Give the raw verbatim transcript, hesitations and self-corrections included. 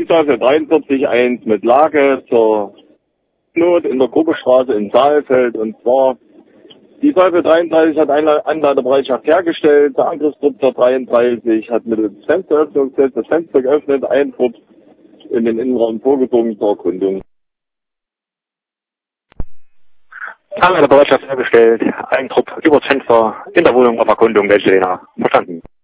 Teufel dreiundvierzig eins mit Lage zur Not in der Gruppestraße in Saalfeld. Und zwar, die Teufel dreiunddreißig hat eine Anladebereitschaft hergestellt. Der Angriffstrupp der dreiunddreißig hat mit dem Fensteröffnungssetz das Fenster geöffnet, Eintrupp in den Innenraum vorgedrungen zur Erkundung. Anladebereitschaft hergestellt, Eintrupp über das Fenster in der Wohnung auf Erkundung, Welche Verstanden.